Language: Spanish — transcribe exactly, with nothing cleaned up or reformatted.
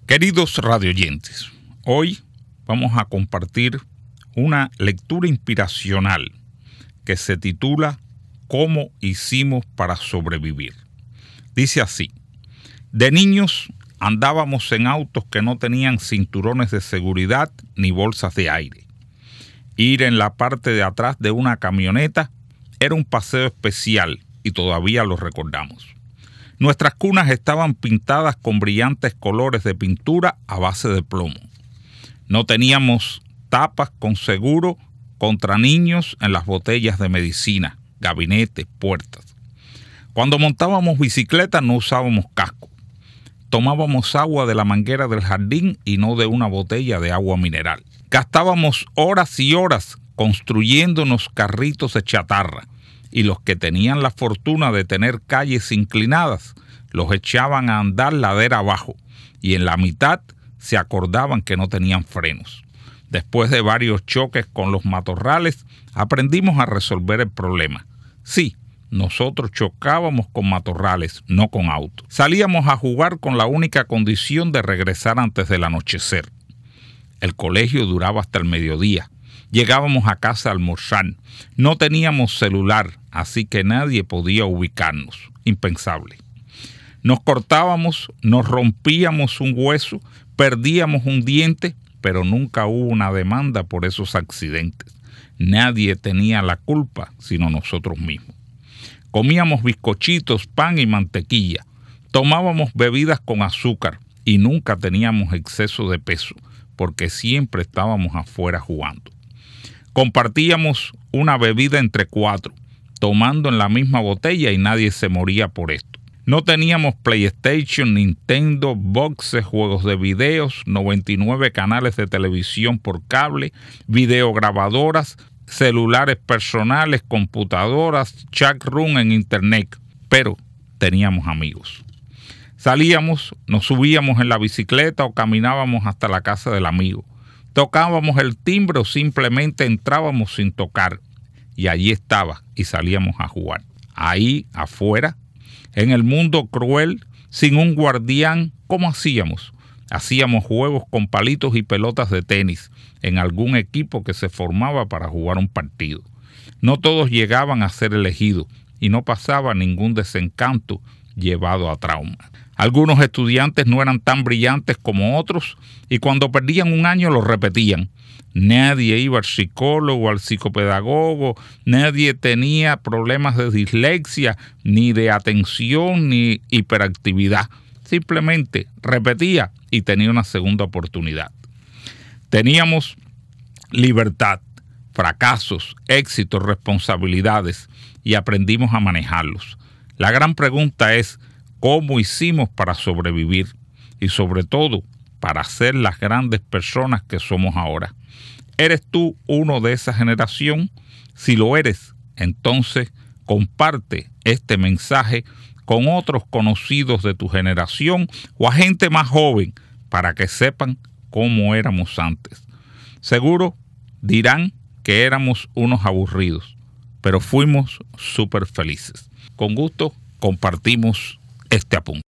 Queridos radioyentes, hoy vamos a compartir una lectura inspiracional que se titula ¿Cómo hicimos para sobrevivir? Dice así: de niños andábamos en autos que no tenían cinturones de seguridad ni bolsas de aire. Ir en la parte de atrás de una camioneta era un paseo especial y todavía lo recordamos. Nuestras cunas estaban pintadas con brillantes colores de pintura a base de plomo. No teníamos tapas con seguro contra niños en las botellas de medicina, gabinetes, puertas. Cuando montábamos bicicleta no usábamos casco. Tomábamos agua de la manguera del jardín y no de una botella de agua mineral. Gastábamos horas y horas construyéndonos carritos de chatarra, y los que tenían la fortuna de tener calles inclinadas los echaban a andar ladera abajo, y en la mitad se acordaban que no tenían frenos. Después de varios choques con los matorrales, aprendimos a resolver el problema. Sí, nosotros chocábamos con matorrales, no con autos. Salíamos a jugar con la única condición de regresar antes del anochecer. El colegio duraba hasta el mediodía. Llegábamos a casa a almorzar. No teníamos celular, así que nadie podía ubicarnos. Impensable. Nos cortábamos, nos rompíamos un hueso, perdíamos un diente, pero nunca hubo una demanda por esos accidentes. Nadie tenía la culpa, sino nosotros mismos. Comíamos bizcochitos, pan y mantequilla. Tomábamos bebidas con azúcar y nunca teníamos exceso de peso, porque siempre estábamos afuera jugando. Compartíamos una bebida entre cuatro, tomando en la misma botella y nadie se moría por esto. No teníamos PlayStation, Nintendo, boxes, juegos de videos, noventa y nueve canales de televisión por cable, videograbadoras, celulares personales, computadoras, chat room en internet, pero teníamos amigos. Salíamos, nos subíamos en la bicicleta o caminábamos hasta la casa del amigo. Tocábamos el timbre o simplemente entrábamos sin tocar, y allí estaba y salíamos a jugar. Ahí afuera, en el mundo cruel, sin un guardián, ¿cómo hacíamos? Hacíamos juegos con palitos y pelotas de tenis en algún equipo que se formaba para jugar un partido. No todos llegaban a ser elegidos y no pasaba ningún desencanto llevado a trauma. Algunos estudiantes no eran tan brillantes como otros y cuando perdían un año lo repetían. Nadie iba al psicólogo, al psicopedagogo, nadie tenía problemas de dislexia, ni de atención, ni hiperactividad. Simplemente repetía y tenía una segunda oportunidad. Teníamos libertad, fracasos, éxitos, responsabilidades y aprendimos a manejarlos. La gran pregunta es, ¿cómo hicimos para sobrevivir? Y sobre todo, para ser las grandes personas que somos ahora. ¿Eres tú uno de esa generación? Si lo eres, entonces comparte este mensaje con otros conocidos de tu generación o a gente más joven para que sepan cómo éramos antes. Seguro dirán que éramos unos aburridos, pero fuimos súper felices. Con gusto compartimos este apunte.